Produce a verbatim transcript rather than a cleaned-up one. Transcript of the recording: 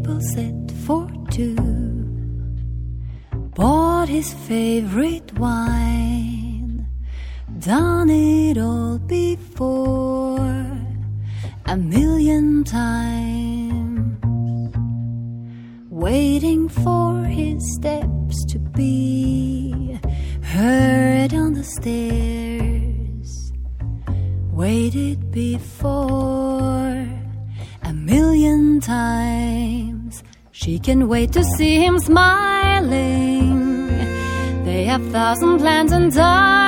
table set for two. Bought his favorite wine, done it all before, a million times, waiting for his steps to be heard on the stairs. Waited before a million times. She can wait to see him smiling. They have thousand plans and time.